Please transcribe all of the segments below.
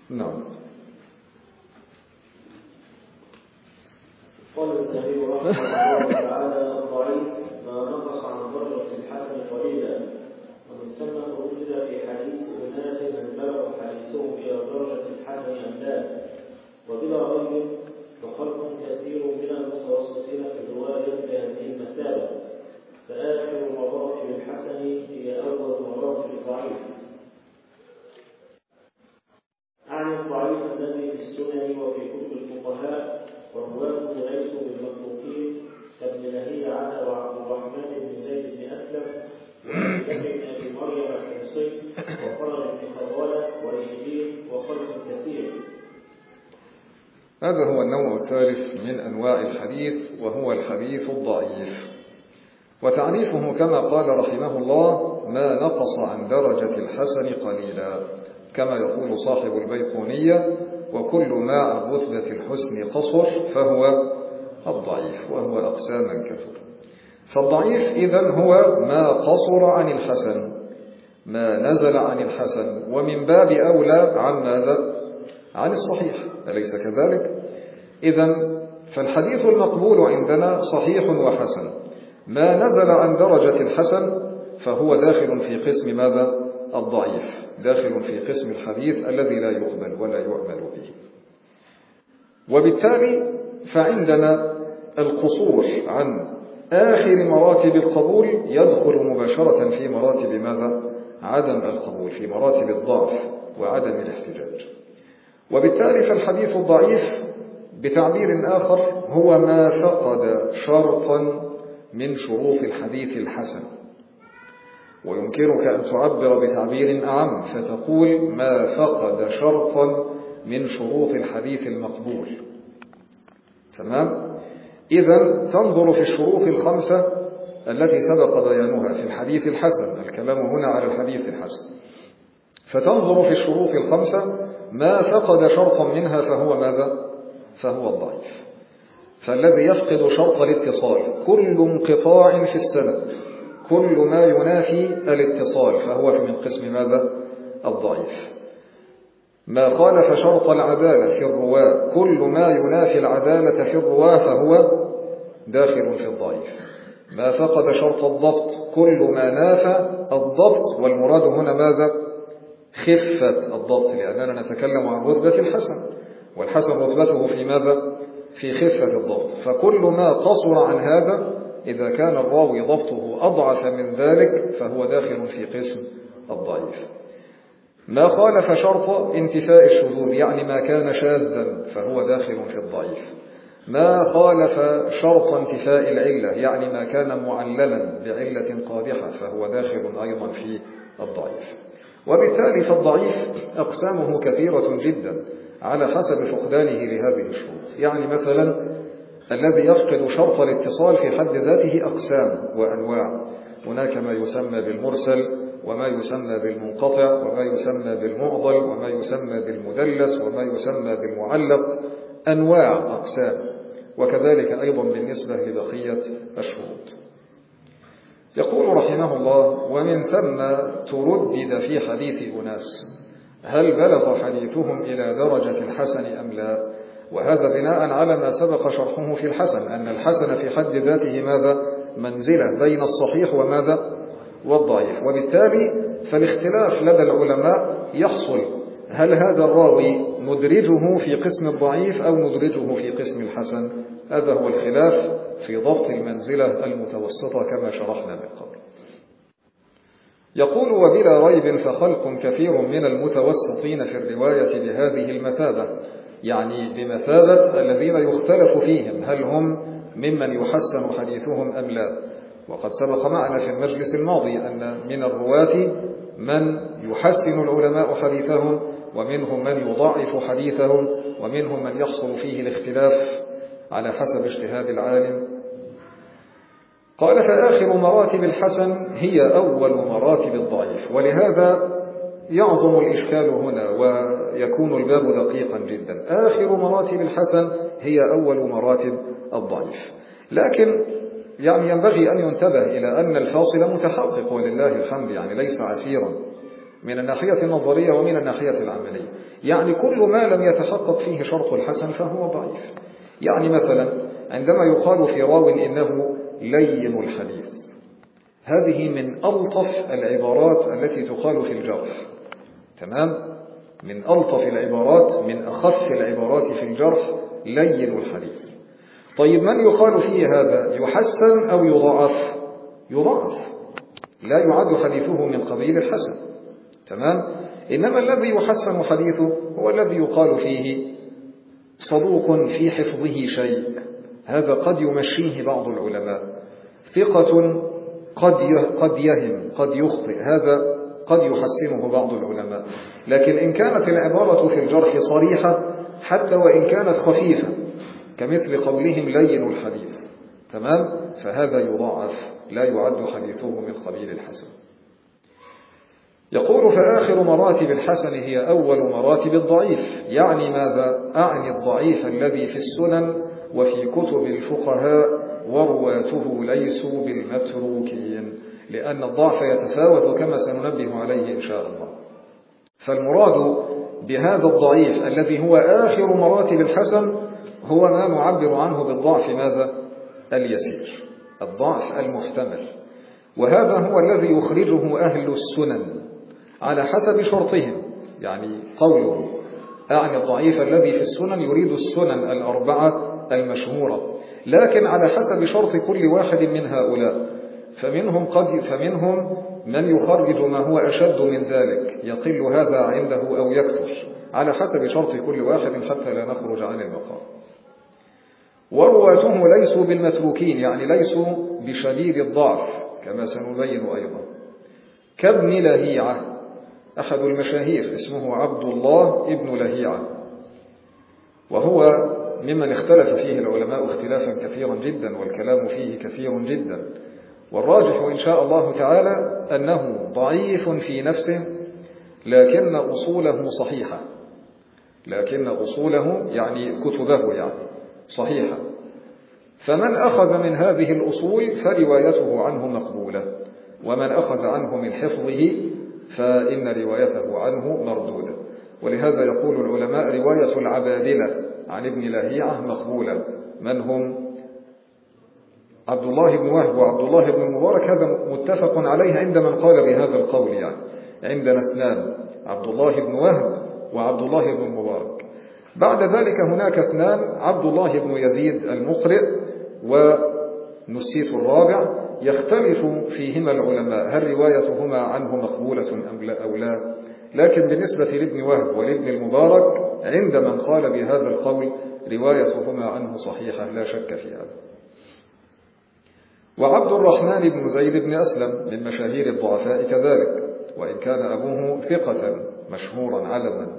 نعم. قال الذهبي رحمه الله تعالى: الضعيف ما نقص عن درجة الحسن قليلا، ومن ثم وجد في حديث أناس من بلغ حديثهم إلى درجة الحسن أم لا، وبلا ريب فخلق كثير من المتوسطين في الرواية بهذه المثابة، فآخر مراتب الحسن هي أول مراتب الضعيف. عن الضعيف الذي في السنن وفي كتب الفقهاء، ورواته ليسوا بالمتروكين كابن لهيعة وعبد الرحمن بن زيد بن أسلم وأبي بكر بن أبي مريم الحمصي وخالد بن خولة وإشبيل وخلق كثير. هذا هو النوع الثالث من أنواع الحديث، وهو الحديث الضعيف. وتعريفه كما قال رحمه الله: ما نقص عن درجة الحسن قليلا، كما يقول صاحب البيقونية: وكل ما عن رتبة الحسن قصر فهو الضعيف، وهو أقساما كثيرة. فالضعيف إذن هو ما قصر عن الحسن، ما نزل عن الحسن، ومن باب أولى عن ماذا؟ عن الصحيح، أليس كذلك؟ إذن فالحديث المقبول عندنا صحيح وحسن، ما نزل عن درجة الحسن فهو داخل في قسم ماذا؟ الضعيف، داخل في قسم الحديث الذي لا يقبل ولا يعمل به. وبالتالي فعندنا القصور عن آخر مراتب القبول يدخل مباشرة في مراتب ماذا؟ عدم القبول، في مراتب الضعف وعدم الاحتجاج. وبالتالي فالحديث الضعيف بتعبير آخر هو ما فقد شرطا من شروط الحديث الحسن. ويمكنك أن تعبر بتعبير أعم فتقول ما فقد شرطا من شروط الحديث المقبول. تمام؟ إذن تنظر في الشروط الخمسة التي سبق بيانها في الحديث الحسن، الكلام هنا على الحديث الحسن، فتنظر في الشروط الخمسة ما فقد شرطا منها فهو ماذا؟ فهو الضعيف. فالذي يفقد شرط الاتصال، كل انقطاع في السند، كل ما ينافي الاتصال فهو من قسم ماذا؟ الضعيف. ما خالف شرط العدالة في الرواة، كل ما ينافي العدالة في الرواة فهو داخل في الضعيف. ما فقد شرط الضبط، كل ما نافى الضبط، والمراد هنا ماذا؟ خفة الضبط، لأننا نتكلم عن رتبة الحسن، والحسن رتبته في ماذا؟ في خفة الضبط. فكل ما قصر عن هذا إذا كان الراوي ضبطه أضعف من ذلك فهو داخل في قسم الضعيف. ما خالف شرط انتفاء الشذوذ، يعني ما كان شاذا، فهو داخل في الضعيف. ما خالف شرط انتفاء العلة، يعني ما كان معللا بعلة قادحة، فهو داخل أيضا في الضعيف. وبالتالي فالضعيف أقسامه كثيرة جدا على حسب فقدانه لهذه الشروط. يعني مثلا الذي يفقد شرط الاتصال في حد ذاته أقسام وأنواع، هناك ما يسمى بالمرسل، وما يسمى بالمنقطع، وما يسمى بالمعضل، وما يسمى بالمدلس، وما يسمى بالمعلق، أنواع أقسام. وكذلك أيضا بالنسبة لبقية الشروط. يقول رحمه الله: ومن ثم تردد في حديث أناس، هل بلغ حديثهم إلى درجة الحسن أم لا؟ وهذا بناء على ما سبق شرحه في الحسن، أن الحسن في حد ذاته ماذا؟ منزلة بين الصحيح وماذا؟ والضعيف. وبالتالي فالاختلاف لدى العلماء يحصل، هل هذا الراوي ندرجه في قسم الضعيف أو ندرجه في قسم الحسن؟ هذا هو الخلاف في ضبط المنزلة المتوسطة كما شرحنا من قبل. يقول: وبلا ريب فخلق كثير من المتوسطين في الرواية بهذه المثابة، يعني بمثابة الذين يختلف فيهم هل هم ممن يحسن حديثهم أم لا. وقد سبق معنا في المجلس الماضي أن من الرواة من يحسن العلماء حديثهم، ومنهم من يضعف حديثهم، ومنهم من يحصل فيه الاختلاف على حسب اجتهاد العالم. قال: فآخر مراتب الحسن هي أول مراتب الضعيف. ولهذا يعظم الإشكال هنا ويكون الباب دقيقا جدا. آخر مراتب الحسن هي أول مراتب الضعيف، لكن يعني ينبغي أن ينتبه إلى أن الفاصل متحقق ولله الحمد، يعني ليس عسيرا. من الناحية النظرية ومن الناحية العملية. يعني كل ما لم يتحقق فيه شرط الحسن فهو ضعيف. يعني مثلا عندما يقال في راو إنه لين الحديث، هذه من ألطف العبارات التي تقال في الجرح. تمام؟ من ألطف العبارات، من أخف العبارات في الجرح لين الحديث. طيب من يقال فيه هذا؟ يحسن أو يضاعف؟ يضاعف، لا يعد حديثه من قبيل الحسن. تمام؟ إنما الذي يحسن حديثه هو الذي يقال فيه صدوق في حفظه شيء، هذا قد يمشيه بعض العلماء. ثقة قد يهم، قد يخطئ، هذا قد يحسنه بعض العلماء. لكن إن كانت العبارة في الجرح صريحة حتى وإن كانت خفيفة كمثل قولهم لين الحديث، تمام، فهذا يضاعف، لا يعد حديثه من قبيل الحسن. يقول فآخر مراتب الحسن هي أول مراتب الضعيف. يعني ماذا؟ أعني الضعيف الذي في السنن وفي كتب الفقهاء ورواته ليسوا بالمتروكين، لأن الضعف يتفاوت كما سننبه عليه إن شاء الله. فالمراد بهذا الضعيف الذي هو آخر مراتب الحسن هو ما نعبر عنه بالضعف ماذا؟ اليسير، الضعف المحتمل. وهذا هو الذي يخرجه أهل السنن على حسب شرطهم. يعني قوله أعني الضعيف الذي في السنن يريد السنن الأربعة المشهورة، لكن على حسب شرط كل واحد من هؤلاء. فمنهم من يخرج ما هو أشد من ذلك، يقل هذا عنده أو يكثر، على حسب شرط كل واحد حتى لا نخرج عن المقام. ورواته ليسوا بالمتروكين، يعني ليسوا بشديد الضعف كما سنبين أيضا. كابن لهيعة، أحد المشاهير اسمه عبد الله ابن لهيعة، وهو ممن اختلف فيه العلماء اختلافا كثيرا جدا، والكلام فيه كثير جدا. والراجح إن شاء الله تعالى أنه ضعيف في نفسه، لكن أصوله صحيحة، لكن أصوله يعني كتبه يعني صحيحة. فمن أخذ من هذه الأصول فروايته عنه مقبولة، ومن أخذ عنه من حفظه فإن روايته عنه مردودة. ولهذا يقول العلماء رواية العبادلة عن ابن لهيعة مقبولة. من هم؟ عبد الله بن وهب وعبد الله بن المبارك، هذا متفق عليه عند من قال بهذا القول. يعني عندنا اثنان، عبد الله بن وهب وعبد الله بن المبارك. بعد ذلك هناك اثنان، عبد الله بن يزيد المقرئ ونسيت الرابع، يختلف فيهما العلماء هل روايتهما عنه مقبولة أو لا. لكن بالنسبة لابن وهب ولابن المبارك عند من قال بهذا القول روايتهما عنه صحيحة لا شك في هذا. وعبد الرحمن بن زيد بن أسلم من مشاهير الضعفاء كذلك، وإن كان أبوه ثقة مشهورا علما.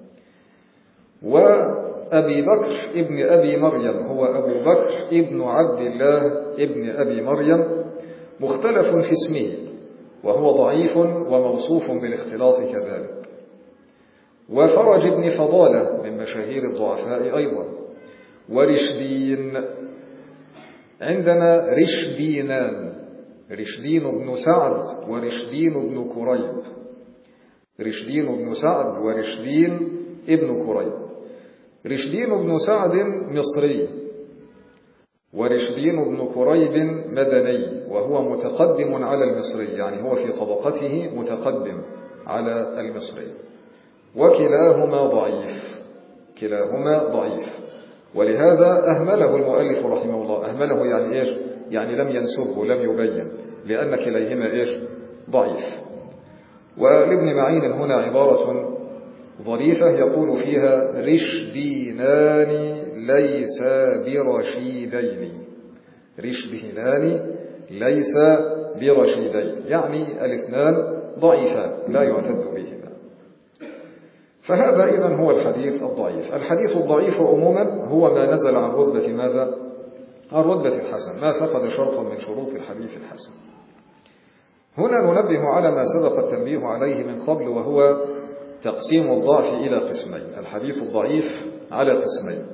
وأبي بكر ابن أبي مريم هو أبو بكر ابن عبد الله ابن أبي مريم، مختلف في اسمه، وهو ضعيف وموصوف بالاختلاط كذلك. وفرج ابن فضالة من مشاهير الضعفاء أيضا. ورشدين، عندنا رشدينان، رشدين بن سعد ورشدين بن كريب، رشدين بن سعد ورشدين ابن كريب. رشدين بن سعد مصري، ورشدين بن كريب مدني، وهو متقدم على المصري، يعني هو في طبقته متقدم على المصري. وكلاهما ضعيف، كلاهما ضعيف. ولهذا أهمله المؤلف رحمه الله. أهمله يعني إيش؟ يعني لم ينسبه، لم يبين، لأن كليهما إيش؟ ضعيف. ولابن معين هنا عبارة ظريفة يقول فيها رشدينان ليس برشيدين، رشدينان ليس برشيدين، يعني الاثنان ضعيفان لا يعتد بهما. فهذا إذن هو الحديث الضعيف. الحديث الضعيف عموما هو ما نزل عن رتبة ماذا؟ عن رتبة الحسن، ما فقد شرطا من شروط الحديث الحسن. هنا ننبه على ما سبق التنبيه عليه من قبل، وهو تقسيم الضعف إلى قسمين. الحديث الضعيف على قسمين: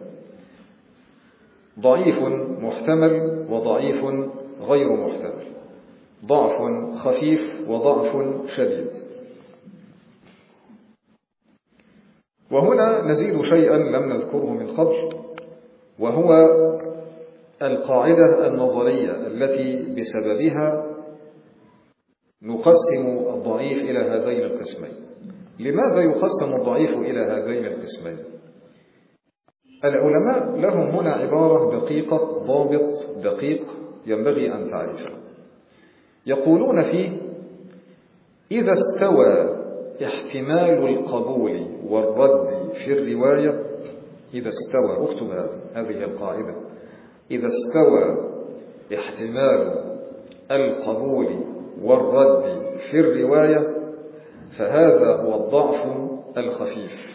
ضعيف محتمل وضعيف غير محتمل، ضعف خفيف وضعف شديد. وهنا نزيد شيئا لم نذكره من قبل، وهو القاعدة النظرية التي بسببها نقسم الضعيف إلى هذين القسمين. لماذا يقسم الضعيف إلى هذين القسمين؟ العلماء لهم هنا عبارة دقيقة، ضابط دقيق ينبغي أن تعرفه. يقولون فيه: إذا استوى احتمال القبول والرد في الرواية، إذا استوى، اكتب هذه القاعدة، إذا استوى احتمال القبول والرد في الرواية فهذا هو الضعف الخفيف،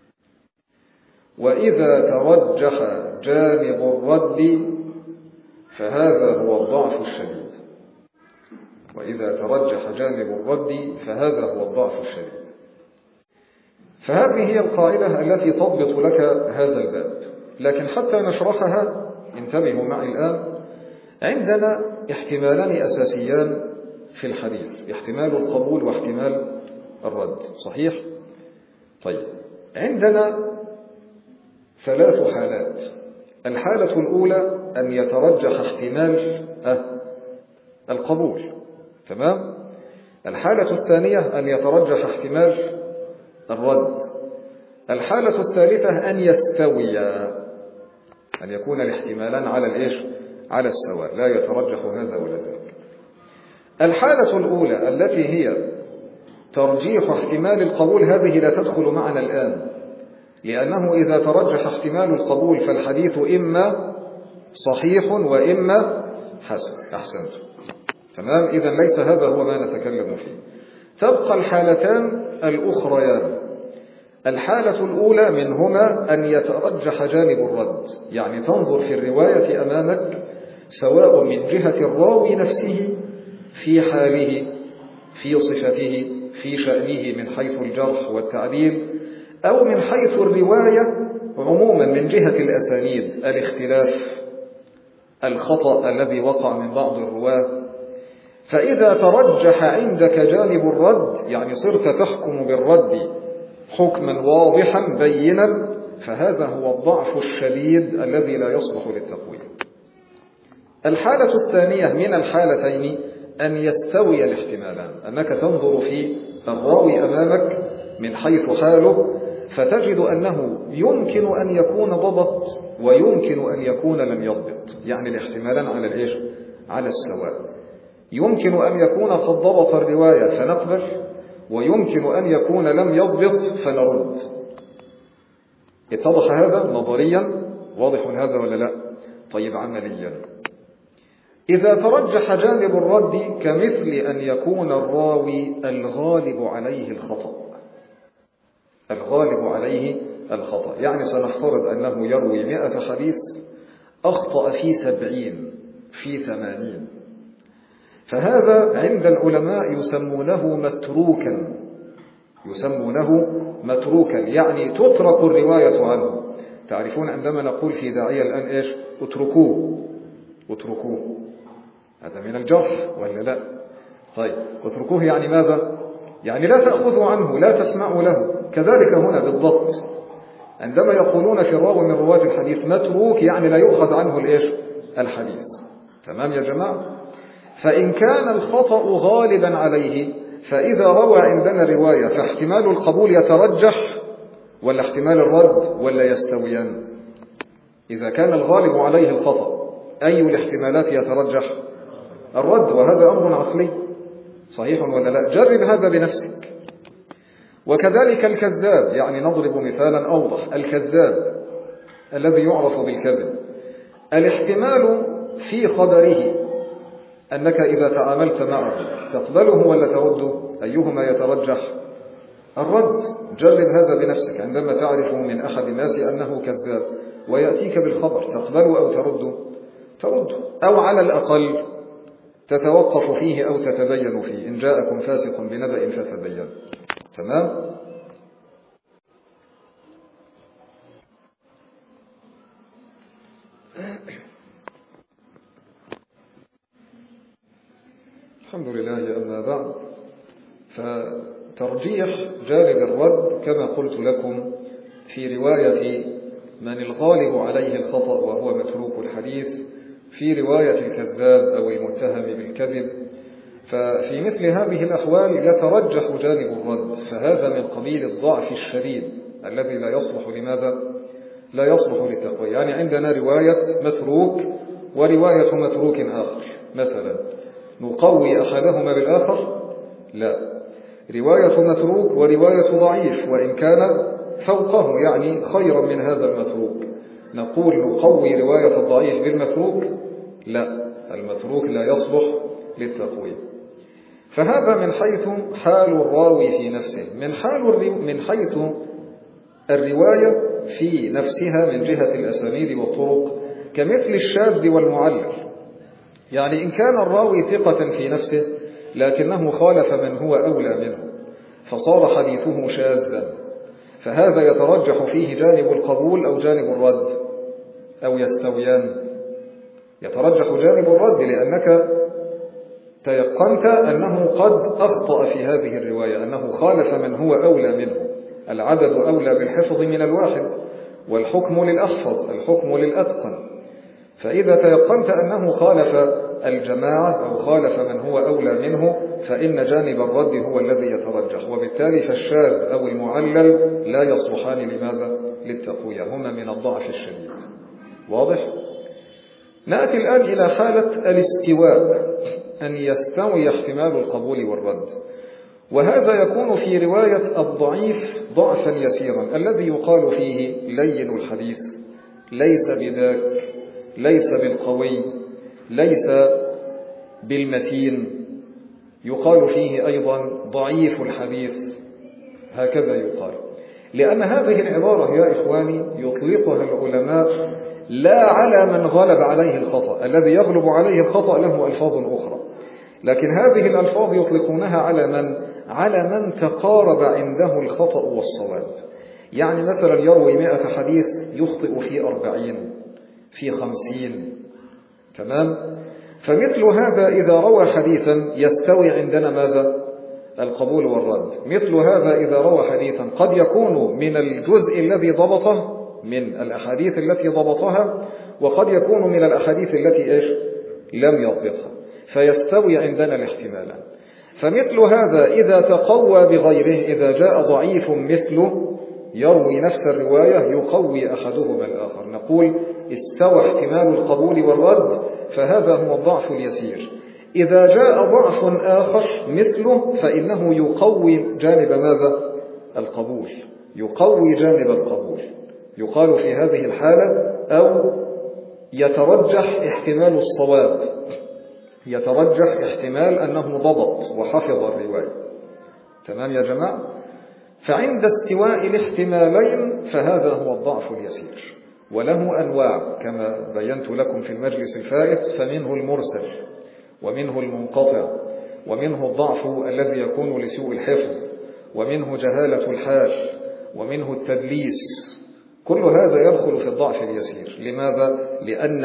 وإذا ترجح جانب الرد فهذا هو الضعف الشديد. وإذا ترجح جانب الرد فهذا هو الضعف الشديد. فهذه هي القاعدة التي تضبط لك هذا الباب. لكن حتى نشرحها انتبهوا معي الآن. عندنا احتمالان أساسيان في الحديث: احتمال القبول واحتمال الرد، صحيح؟ طيب، عندنا ثلاث حالات. الحالة الأولى أن يترجح احتمال القبول، تمام؟ الحالة الثانية أن يترجح احتمال الرد. الحالة الثالثة أن يستوي، أن يكون الاحتمالان على السواء، لا يترجح هذا ولا ذاك. الحالة الأولى التي هي ترجيح احتمال القبول، هذه لا تدخل معنا الآن، لأنه إذا ترجح احتمال القبول فالحديث إما صحيح وإما حسن. أحسنت، تمام. إذن ليس هذا هو ما نتكلم فيه. تبقى الحالتان الأخريان. الحالة الأولى منهما أن يترجح جانب الرد، يعني تنظر في الرواية أمامك سواء من جهة الراوي نفسه في حاله، في صفته، في شأنه من حيث الجرح والتعديل، أو من حيث الرواية عموما من جهة الأسانيد، الاختلاف، الخطأ الذي وقع من بعض الرواة. فإذا ترجح عندك جانب الرد، يعني صرت تحكم بالرد حكما واضحا بينا، فهذا هو الضعف الشديد الذي لا يصلح للتقويم. الحالة الثانية من الحالتين أن يستوي الاحتمالان، أنك تنظر في الراوي أمامك من حيث حاله فتجد أنه يمكن أن يكون ضبط ويمكن أن يكون لم يضبط، يعني الاحتمالان على السواء. يمكن أن يكون قد ضبط الرواية فنقبل، ويمكن أن يكون لم يضبط فنرد. اتضح هذا نظريا؟ واضح هذا ولا لا؟ طيب، عمليا إذا ترجح جانب الرد كمثل أن يكون الراوي الغالب عليه الخطأ، الغالب عليه الخطأ، يعني سنفترض أنه يروي 100 حديث أخطأ في 70 في 80، فهذا عند العلماء يسمونه متروكا، يعني تترك الرواية عنه. تعرفون عندما نقول في داعية الآن اتركوه، هذا من الجرح ولا لا؟ طيب، اتركوه يعني ماذا؟ يعني لا تأخذوا عنه، لا تسمعوا له. كذلك هنا بالضبط، عندما يقولون في الراوي من رواة الحديث متروك، يعني لا يؤخذ عنه الحديث. تمام يا جماعة؟ فإن كان الخطأ غالبا عليه، فإذا روى عندنا رواية فاحتمال القبول يترجح ولا احتمال الرد ولا يستويان؟ إذا كان الغالب عليه الخطأ، أي الاحتمالات يترجح؟ الرد، وهذا أمر عقلي، صحيح ولا لا؟ جرب هذا بنفسك. وكذلك الكذاب، يعني نضرب مثالا أوضح. الكذاب الذي يعرف بالكذب، الاحتمال في خبره أنك إذا تعاملت معه تقبله ولا ترده؟ أيهما يترجح؟ الرد. جرب هذا بنفسك. عندما تعرف من أحد الناس أنه كذاب ويأتيك بالخبر، تقبله أو ترده؟ أو على الأقل تتوقف فيه أو تتبين فيه. إن جاءكم فاسق بنبأ فتبين. تمام؟ الحمد لله. أما بعد، فترجيح جانب الرد كما قلت لكم في رواية من الغالب عليه الخطأ وهو متروك الحديث، في رواية الكذاب أو المتهم بالكذب. ففي مثل هذه الأحوال يترجح جانب الرد، فهذا من قبيل الضعف الشديد الذي لا يصلح لماذا؟ لا يصلح للتقوية. يعني عندنا رواية متروك ورواية متروك آخر مثلا، نقوي أحدهما بالآخر؟ لا، رواية متروك ورواية ضعيف وإن كان فوقه يعني خيرا من هذا المتروك، نقول نقوي رواية الضعيف بالمتروك؟ لا، المتروك لا يصلح للتقوية. فهذا من حيث حال الراوي في نفسه. من حيث الرواية في نفسها من جهة الأسانيد والطرق كمثل الشاذ والمعلل، يعني إن كان الراوي ثقة في نفسه لكنه خالف من هو أولى منه فصار حديثه شاذا، فهذا يترجح فيه جانب القبول أو جانب الرد أو يستويان؟ يترجح جانب الرد، لأنك تيقنت أنه قد أخطأ في هذه الرواية، أنه خالف من هو أولى منه. العدد أولى بالحفظ من الواحد، والحكم للأحفظ، الحكم للأتقن. فإذا تيقنت أنه خالف الجماعة أو خالف من هو أولى منه فإن جانب الرد هو الذي يترجح، وبالتالي فالشاذ أو المعلل لا يصلحان لماذا؟ للتقوية، هما من الضعف الشديد. واضح؟ نأتي الآن إلى حالة الاستواء، أن يستوي احتمال القبول والرد، وهذا يكون في رواية الضعيف ضعفا يسيرا الذي يقال فيه لين الحديث، ليس بذاك، ليس بالقوي، ليس بالمتين، يقال فيه أيضا ضعيف الحديث، هكذا يقال. لأن هذه العبارة يا إخواني يطلقها العلماء لا على من غلب عليه الخطأ، الذي يغلب عليه الخطأ له ألفاظ أخرى، لكن هذه الألفاظ يطلقونها على من تقارب عنده الخطأ والصواب. يعني مثلا يروي 100 حديث يخطئ في 40 في 50، تمام؟ فمثل هذا إذا روى حديثا يستوي عندنا ماذا؟ القبول والرد. مثل هذا إذا روى حديثا قد يكون من الجزء الذي ضبطه من الأحاديث التي ضبطها، وقد يكون من الأحاديث التي لم يضبطها، فيستوي عندنا الاحتمالان. فمثل هذا إذا تقوى بغيره، إذا جاء ضعيف مثله يروي نفس الرواية يقوي أحدهما الآخر، نقول استوى احتمال القبول والرد، فهذا هو الضعف اليسير. إذا جاء ضعف آخر مثله فإنه يقوي جانب ماذا؟ القبول، يقوي جانب القبول. يقال في هذه الحالة أو يترجح احتمال الصواب، يترجح احتمال أنه ضبط وحفظ الرواية. تمام يا جماعة؟ فعند استواء الاحتمالين فهذا هو الضعف اليسير، وله أنواع كما بينت لكم في المجلس الفائت، فمنه المرسل ومنه المنقطع ومنه الضعف الذي يكون لسوء الحفظ ومنه جهالة الحال ومنه التدليس. كل هذا يدخل في الضعف اليسير. لماذا؟ لأن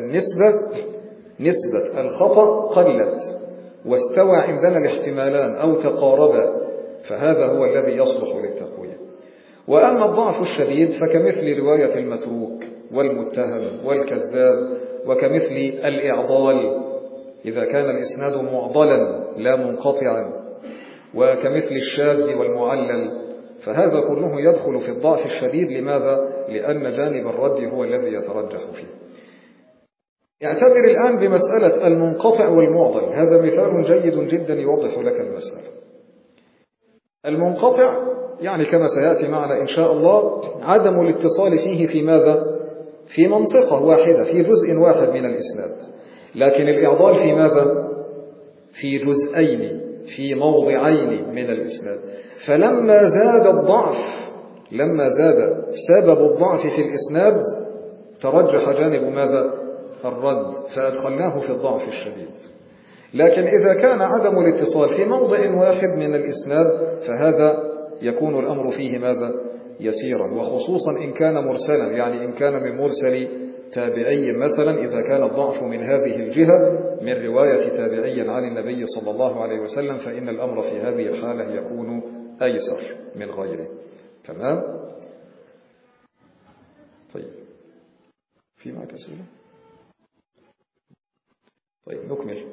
نسبة الخطأ قلت واستوى عندنا الاحتمالان أو تقاربا، فهذا هو الذي يصلح للتقوية. وأما الضعف الشديد فكمثل رواية المتروك والمتهم والكذاب، وكمثل الإعضال إذا كان الإسناد معضلا لا منقطعا، وكمثل الشاذ والمعلل، فهذا كله يدخل في الضعف الشديد. لماذا؟ لأن جانب الرد هو الذي يترجح فيه. اعتبر الآن بمسألة المنقطع والمعضل، هذا مثال جيد جدا يوضح لك المسألة. المنقطع يعني كما سيأتي معنا إن شاء الله عدم الاتصال فيه في ماذا؟ في منطقة واحدة، في جزء واحد من الإسناد. لكن الإعضال في ماذا؟ في جزئين، في موضعين من الإسناد. فلما زاد الضعف، لما زاد سبب الضعف في الإسناد ترجح جانب ماذا؟ الرد، فأدخلناه في الضعف الشديد. لكن إذا كان عدم الاتصال في موضع واحد من الإسناد فهذا يكون الأمر فيه ماذا؟ يسيرا، وخصوصا إن كان مرسلا، يعني إن كان من مرسل تابعي مثلا، إذا كان الضعف من هذه الجهة من رواية تابعي عن النبي صلى الله عليه وسلم، فإن الأمر في هذه الحالة يكون أيسر من غيره. تمام؟ طيب في معك أسئلة؟ طيب نكمل.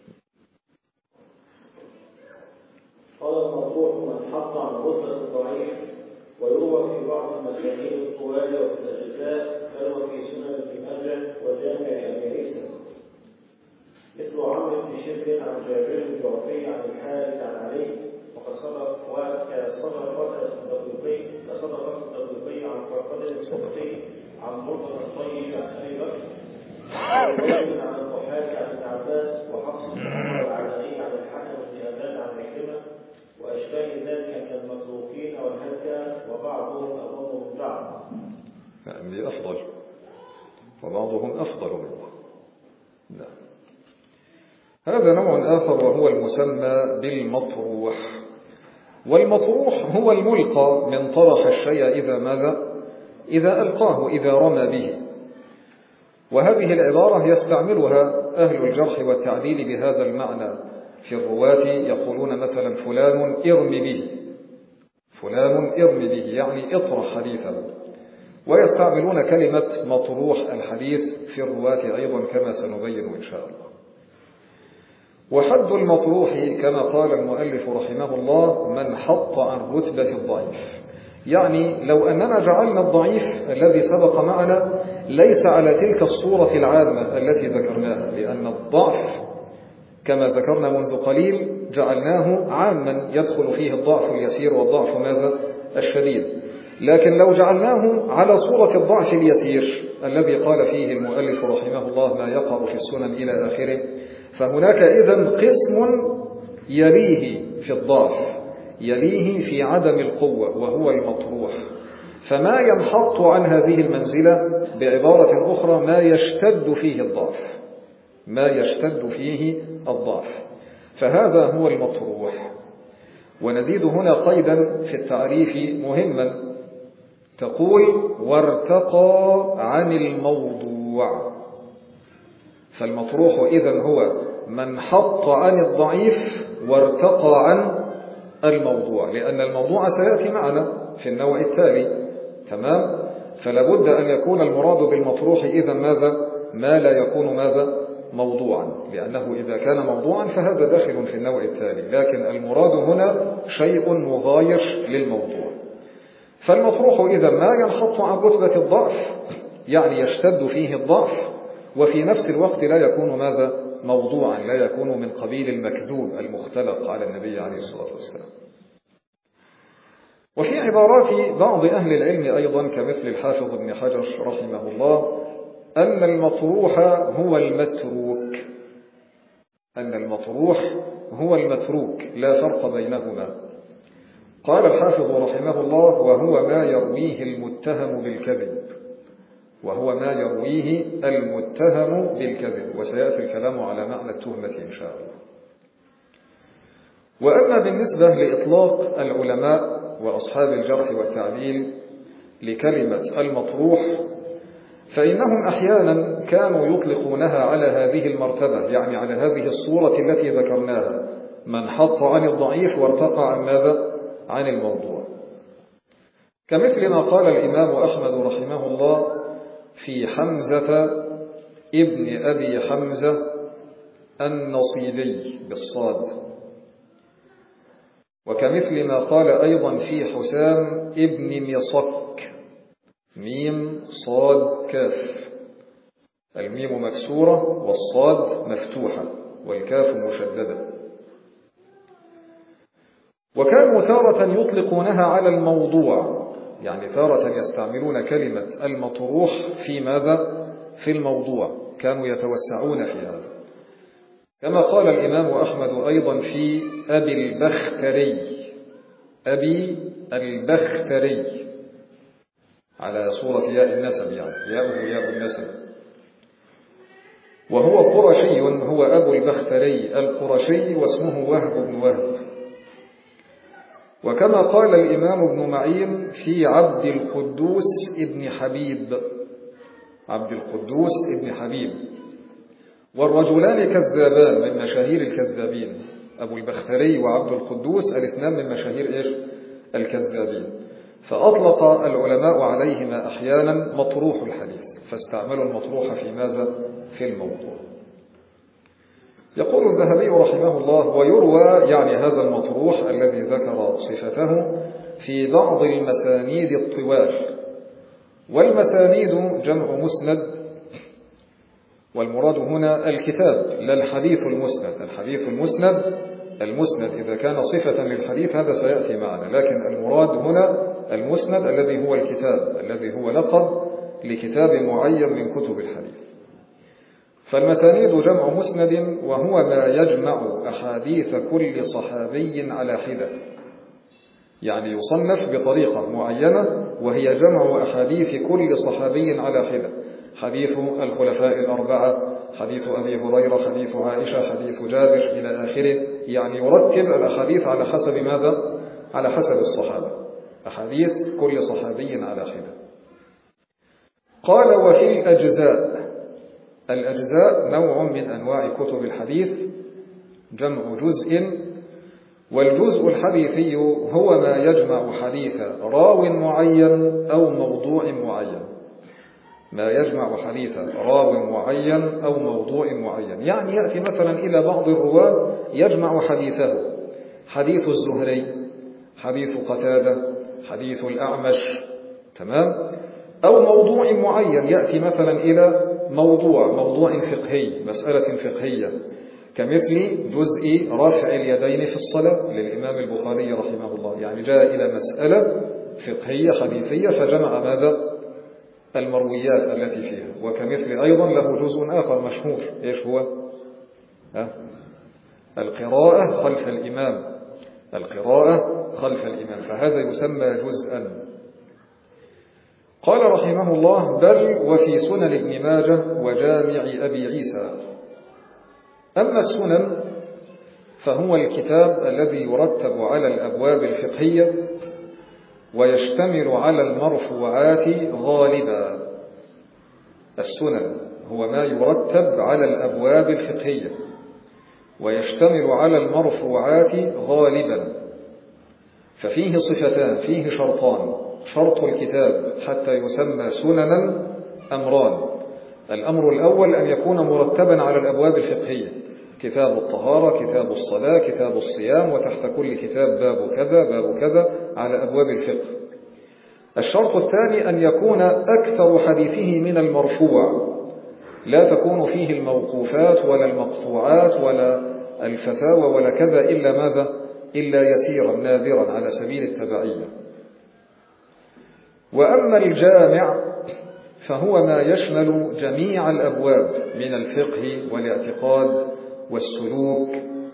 قال المرفوع من حط عن غدة الضعيف ويروى في بعض المسانيد الطوال وفي الأجزاء بل وفي سنن ابن ماجه وجامع أبي عيسى مثل عمرو بن شبر عن جابر الجعفي عن الحارث عن علي وقد صدقت الصدقي عن فرقد الصدقي عن مرتضى الطيب عن أبي بكر عن الضحاك عن ابن عباس وحفص بن عمر العلاني عن الحكم بن أبان عن عكرمة وأشباه ذلك من المتروكين والهلكة وبعضهم أظن من بعض. يعني أفضل وبعضهم أفضل من بعض. نعم. هذا نوع آخر وهو المسمى بالمطروح. والمطروح هو الملقى من طرح الشيء إذا ماذا؟ إذا ألقاه، إذا رمى به. وهذه العبارة يستعملها أهل الجرح والتعديل بهذا المعنى في الرواة، يقولون مثلا فلان ارم به، فلان ارم به يعني اطرح حديثا. ويستعملون كلمة مطروح الحديث في الرواة أيضا كما سنبين إن شاء الله. وحد المطروح كما قال المؤلف رحمه الله من حط عن رتبة الضعيف، يعني لو أننا جعلنا الضعيف الذي سبق معنا ليس على تلك الصورة العامة التي ذكرناها، لأن الضعف كما ذكرنا منذ قليل جعلناه عاما يدخل فيه الضعف اليسير والضعف ماذا؟ الشديد. لكن لو جعلناه على صورة الضعف اليسير الذي قال فيه المؤلف رحمه الله ما يقع في السنن إلى آخره، فهناك إذن قسم يليه في الضعف، يليه في عدم القوة وهو المطروح. فما ينحط عن هذه المنزلة بعبارة أخرى ما يشتد فيه الضعف، ما يشتد فيه الضعف، فهذا هو المطروح. ونزيد هنا قيدا في التعريف مهما، تقول وارتقى عن الموضوع. فالمطروح إذن هو من حط عن الضعيف وارتقى عن الموضوع، لأن الموضوع سيأتي معنا في النوع التالي. تمام؟ فلابد أن يكون المراد بالمطروح إذن ماذا؟ ما لا يكون ماذا؟ موضوعا، لأنه إذا كان موضوعا فهذا داخل في النوع التالي، لكن المراد هنا شيء مغاير للموضوع. فالمطروح إذا ما ينحط عن رتبة الضعف، يعني يشتد فيه الضعف، وفي نفس الوقت لا يكون ماذا؟ موضوعا، لا يكون من قبيل المكذوب المختلق على النبي عليه الصلاة والسلام. وفي عبارات بعض أهل العلم أيضا كمثل الحافظ ابن حجر رحمه الله أن المطروح هو المتروك، أن المطروح هو المتروك لا فرق بينهما. قال الحافظ رحمه الله وهو ما يرويه المتهم بالكذب، وهو ما يرويه المتهم بالكذب، وسيأتي الكلام على معنى التهمة إن شاء الله. وأما بالنسبة لإطلاق العلماء وأصحاب الجرح والتعديل لكلمة المطروح، فإنهم أحيانا كانوا يطلقونها على هذه المرتبة، يعني على هذه الصورة التي ذكرناها، من حط عن الضعيف وارتقى عن ماذا؟ عن الموضوع. كمثل ما قال الإمام أحمد رحمه الله في حمزة ابن أبي حمزة النصيبي بالصاد، وكمثل ما قال أيضا في حسام ابن مصك ميم صاد كاف، الميم مكسورة والصاد مفتوحة والكاف مشددة. وكانوا تارة يطلقونها على الموضوع، يعني تارة يستعملون كلمة المطروح في ماذا؟ في الموضوع، كانوا يتوسعون في هذا، كما قال الإمام أحمد أيضا في أبي البختري، أبي البختري على صورة ياء النسب، يعني ياءه ياء النسب، وهو قرشي، هو أبو البختري القرشي واسمه وهب بن وهب. وكما قال الإمام ابن معين في عبد القدوس ابن حبيب، عبد القدوس ابن حبيب، والرجلان كذابان من مشاهير الكذابين، أبو البختري وعبد القدوس الاثنان من مشاهير إيش؟ الكذابين. فأطلق العلماء عليهما أحيانا مطروح الحديث، فاستعملوا المطروح في ماذا؟ في الموضوع. يقول الذهبي رحمه الله: ويروى يعني هذا المطروح الذي ذكر صفته في بعض المسانيد الطوال. والمسانيد جمع مسند، والمراد هنا الكتاب لا الحديث المسند. الحديث المسند إذا كان صفة للحديث هذا سيأتي معنا، لكن المراد هنا المسند الذي هو الكتاب، الذي هو لقب لكتاب معين من كتب الحديث. فالمسانيد جمع مسند، وهو ما يجمع أحاديث كل صحابي على حدة، يعني يصنف بطريقة معينة وهي جمع أحاديث كل صحابي على حدة. حديث الخلفاء الأربعة، حديث أبي هريرة، حديث عائشة، حديث جابر إلى آخره، يعني يرتب الأحاديث على حسب ماذا؟ على حسب الصحابة، أحاديث كل صحابي على حدة. قال: وفي الأجزاء نوع من أنواع كتب الحديث، جمع جزء، والجزء الحديثي هو ما يجمع حديث راو معين أو موضوع معين. ما يجمع حديث راو معين أو موضوع معين، يعني يأتي مثلا إلى بعض الرواة يجمع حديثه، حديث الزهري، حديث قتادة، حديث الأعمش، تمام؟ أو موضوع معين، يأتي مثلا إلى موضوع فقهي، مسألة فقهية، كمثل جزء رفع اليدين في الصلاة للإمام البخاري رحمه الله، يعني جاء إلى مسألة فقهية حديثية فجمع ماذا؟ المرويات التي فيها. وكمثل أيضا له جزء آخر مشهور، إيش هو؟ القراءة خلف الإمام، القراءة خلف الإمام، فهذا يسمى جزءا. قال رحمه الله: بل وفي سنن ابن ماجه وجامع أبي عيسى. أما السنن فهو الكتاب الذي يرتب على الأبواب الفقهية ويشتمل على المرفوعات غالبا. السنن هو ما يرتب على الأبواب الفقهية ويشتمل على المرفوعات غالبا، ففيه صفتان، فيه شرطان: شرط الكتاب حتى يسمى سننا أمران. الأمر الأول أن يكون مرتبا على الأبواب الفقهية، كتاب الطهارة، كتاب الصلاة، كتاب الصيام، وتحت كل كتاب باب كذا باب كذا على أبواب الفقه. الشرط الثاني أن يكون أكثر حديثه من المرفوع، لا تكون فيه الموقوفات ولا المقطوعات ولا الفتاوى ولا كذا إلا ماذا؟ إلا يسيرا نادرا على سبيل التبعية. وأما الجامع فهو ما يشمل جميع الأبواب من الفقه والاعتقاد والسلوك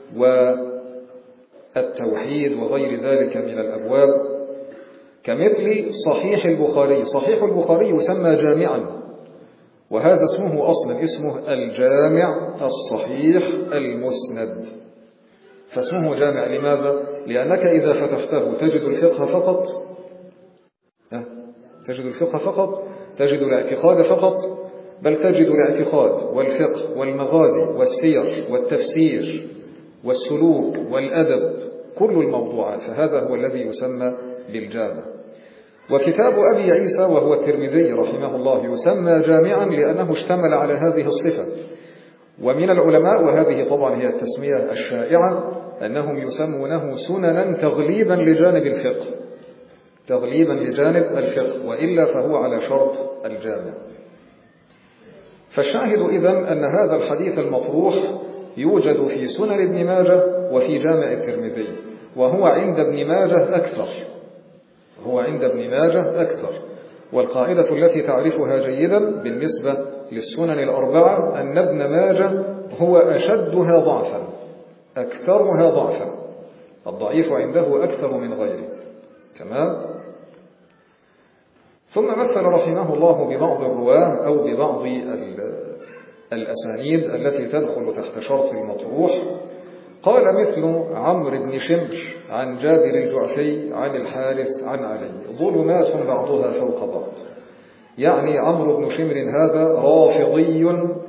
والتوحيد وغير ذلك من الأبواب، كمثل صحيح البخاري. صحيح البخاري يسمى جامعا، وهذا اسمه أصلا، اسمه الجامع الصحيح المسند، فاسمه جامع. لماذا؟ لأنك إذا فتحته تجد الفقه فقط، تجد الاعتقاد فقط، بل تجد الاعتقاد والفقه والمغازي والسير والتفسير والسلوك والأدب، كل الموضوعات، فهذا هو الذي يسمى بالجامع. وكتاب أبي عيسى وهو الترمذي رحمه الله يسمى جامعا لأنه اشتمل على هذه الصفة. ومن العلماء، وهذه طبعا هي التسمية الشائعة، أنهم يسمونه سننا تغليبا لجانب الفقه، تغليبا لجانب الفقه، وإلا فهو على شرط الجامع. فالشاهد إذن أن هذا الحديث المطروح يوجد في سنن ابن ماجه وفي جامع الترمذي، وهو عند ابن ماجه أكثر، والقاعدة التي تعرفها جيدا بالنسبة للسنن الأربعة أن ابن ماجه هو أشدها ضعفا، أكثرها ضعفا، الضعيف عنده أكثر من غيره، تمام؟ ثم مثل رحمه الله ببعض الرواه أو ببعض الأسانيد التي تدخل تحت شرط المطروح. قال: مثل عمرو بن شمر عن جابر الجعفي عن الحارث عن علي، ظلمات بعضها فوق بعض. يعني عمرو بن شمر هذا رافضي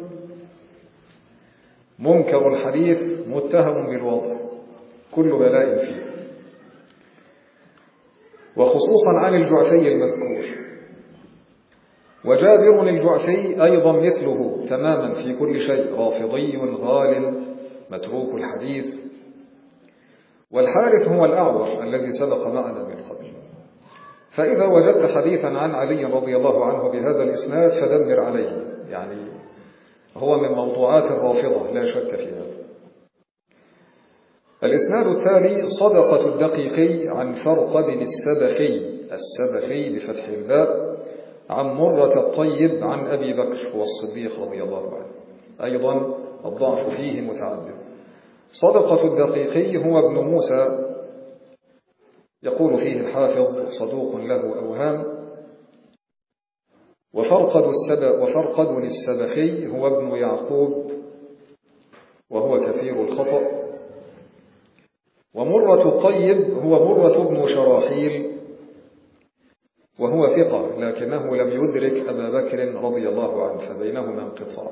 منكر الحديث متهم بالوضع، كل بلاء فيه. وخصوصا عن الجعفي المذكور. وجابر الجعفي أيضا مثله تماما في كل شيء، رافضي غال متروك الحديث. والحارث هو الأعور الذي سبق معنا من قبل. فإذا وجدت حديثا عن علي رضي الله عنه بهذا الإسناد فدمر عليه، يعني هو من موضوعات الرافضة لا شك في هذا. الإسناد التالي صدقة الدقيقي عن فرقد السبخي بفتح الباء عن مرة الطيب عن أبي بكر والصديق رضي الله عنه، أيضا الضعف فيه متعدد. صدقة الدقيقي هو ابن موسى، يقول فيه الحافظ صدوق له أوهام. وفرقد السبخي هو ابن يعقوب وهو كثير الخطأ. ومرة الطيب هو مرة بن شراحيل وهو ثقة لكنه لم يدرك أبا بكر رضي الله عنه، فبينهما انقطاع.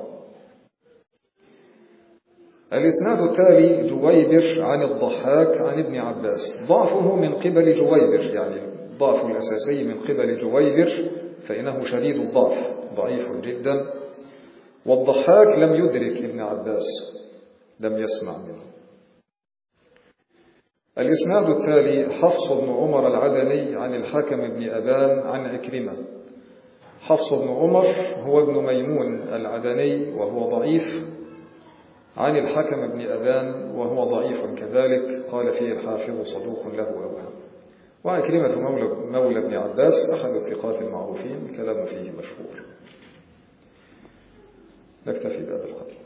الإسناد التالي جويبر عن الضحاك عن ابن عباس، ضعفه من قبل جويبر، يعني الضعف الأساسي من قبل جويبر فإنه شديد الضعف ضعيف جدا. والضحاك لم يدرك ابن عباس، لم يسمع منه. الإسناد التالي حفص بن عمر العدني عن الحكم بن أبان عن عكرمة. حفص بن عمر هو ابن ميمون العدني وهو ضعيف، عن الحكم بن أبان وهو ضعيف كذلك، قال فيه الحافظ صدوق له أوهام. وعكرمة مولى ابن عباس أحد الثقات المعروفين، كلام فيه مشهور. نكتفي بهذا القدر.